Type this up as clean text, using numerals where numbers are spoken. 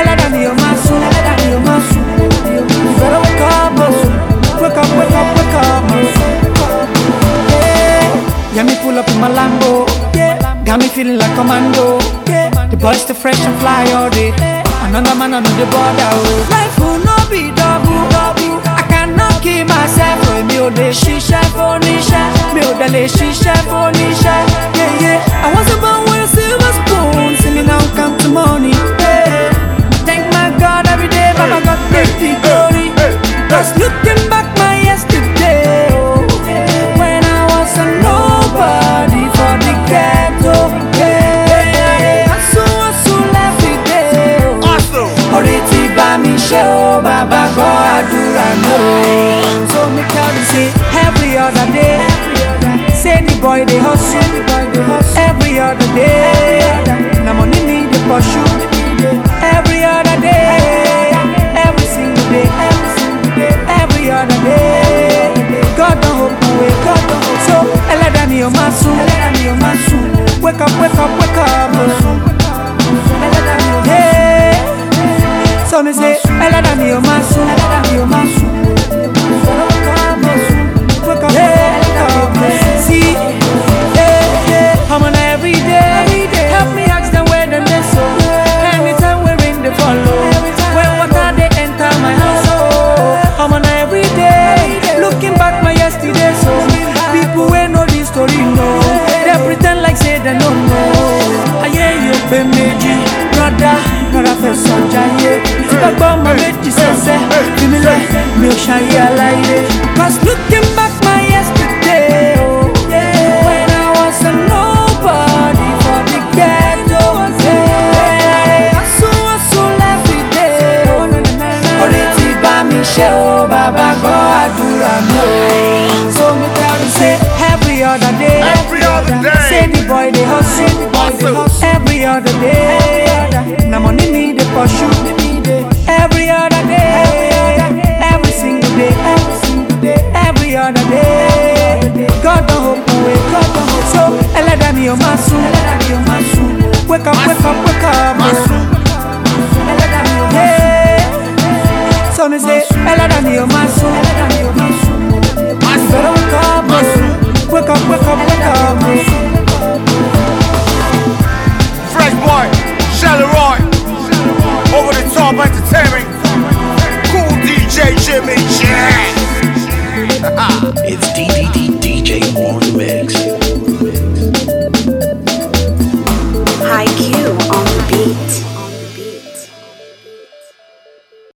Elada mi o masu, elada mi o masu. You better wake up, masu. Wake up, wake up, wake up, masu. Yeah, me pull up in my Lambo. Got me feeling like commando. The boys still fresh and fly all day. Another man on the border. Life will not be double. I cannot keep myself with me. The shisha for nisha. Me the shisha for nisha. Yeah. I was born with a silver spoon. See me now come to money. Thank my God every day. Baba God take the glory. Just looking back my yesterday. When I was a nobody for the ghetto. Baba go adura no. So me tell you say every other day. Say the boy they hustle. Every other day. Na money need the pursue. Every other day. Every single day. Every other day. God don't hope away. God don't hope. So elada mi o masu. Wake up, wake up, wake up. Hey. So me say, elada mi o masu, wake up, see, I'm on every day, help me ask them where them they so, anytime we ring they follow, when water they enter my house, I'm on every day, looking back my yesterday so, people wey know this story know, they pretend like say they don't know, I hear you pay meji, brother. Nora fẹsọ̀ jayé gbogbo ọmọ méjì sẹ́sẹ́ fi mi lẹ̀ mi ò ṣayé aláyé. Cause looking back my yesterday oh, yeah. When I was a nobody for the ghetto hustle every day oh. Orí ti bá mi ṣe o bàbá gbọ́ àdúrà mi o. So me tell you say every other day say the boy dey hustle every other day. Na money need the pursue. Every other day, every single day, every other day. God don't hope away, God don't hope. So elada mi o masu. Wake up, wake up, wake up, masu. Hey. So me say elada mi o masu. You better wake up, masu. Wake up, wake up, wake up, masu. Fresh boy, Shelleroy, over the top entertainment, cool DJ Jimmy J. It's DJ